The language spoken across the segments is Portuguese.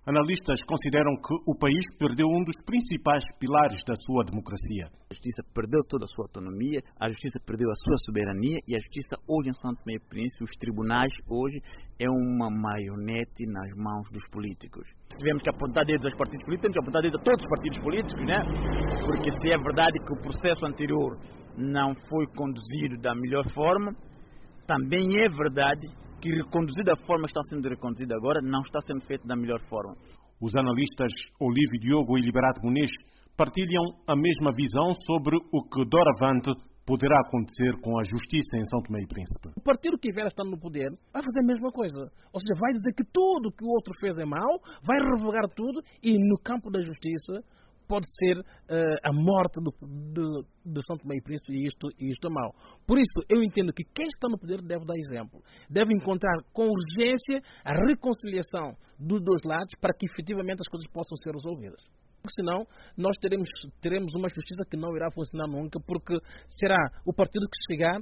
Analistas consideram que o país perdeu um dos principais pilares da sua democracia. A justiça perdeu toda a sua autonomia, a justiça perdeu a sua soberania e a justiça hoje em São Tomé e Príncipe, os tribunais hoje é uma marionete nas mãos dos políticos. Tivemos que apontar dedos aos partidos políticos, temos que apontar dedos a todos os partidos políticos, né? Porque se é verdade que o processo anterior não foi conduzido da melhor forma, também é verdade que reconduzida da forma que está sendo reconduzida agora, não está sendo feito da melhor forma. Os analistas Olívio Diogo e Liberato Muniz partilham a mesma visão sobre o que doravante poderá acontecer com a justiça em São Tomé e Príncipe. O partido que vier estando no poder vai fazer a mesma coisa. Ou seja, vai dizer que tudo que o outro fez é mau, vai revogar tudo e no campo da justiça pode ser a morte de São Tomé e Príncipe e isto é mau. Por isso, eu entendo que quem está no poder deve dar exemplo. Deve encontrar com urgência a reconciliação dos dois lados para que efetivamente as coisas possam ser resolvidas. Porque senão, nós teremos uma justiça que não irá funcionar nunca, porque será o partido que chegar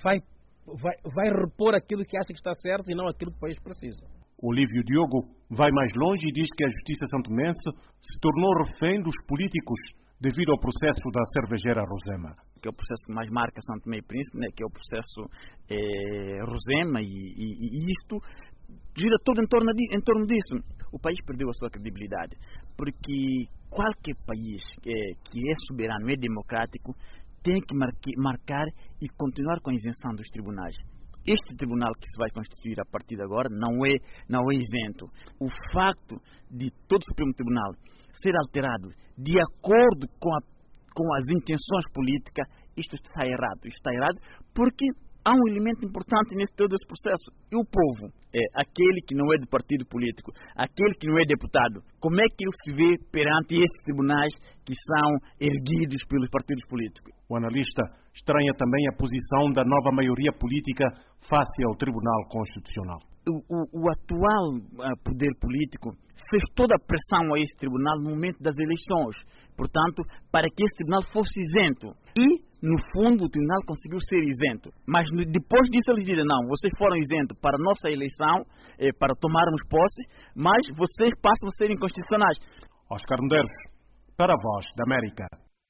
vai repor aquilo que acha que está certo e não aquilo que o país precisa. Olívio Diogo vai mais longe e diz que a justiça santomense se tornou refém dos políticos devido ao processo da cervejeira Rosema. Que é o processo que mais marca São Tomé e Príncipe, né? Que é o processo Rosema e isto gira todo em torno disso. O país perdeu a sua credibilidade, porque qualquer país que é soberano, é democrático, tem que marcar e continuar com a isenção dos tribunais. Este tribunal que se vai constituir a partir de agora não é isento. O facto de todo o Supremo Tribunal ser alterado de acordo com as intenções políticas, isto está errado. Isto está errado porque há um elemento importante nesse todo esse processo. E o povo, aquele que não é de partido político, aquele que não é deputado, como é que ele se vê perante esses tribunais que são erguidos pelos partidos políticos? O analista estranha também a posição da nova maioria política face ao Tribunal Constitucional. O atual poder político fez toda a pressão a esse tribunal no momento das eleições, portanto, para que esse tribunal fosse isento. E, no fundo, o tribunal conseguiu ser isento. Mas depois disso eles dizem, não, vocês foram isentos para a nossa eleição, para tomarmos posse, mas vocês passam a ser inconstitucionais. Oscar Medeiros, para a Voz da América.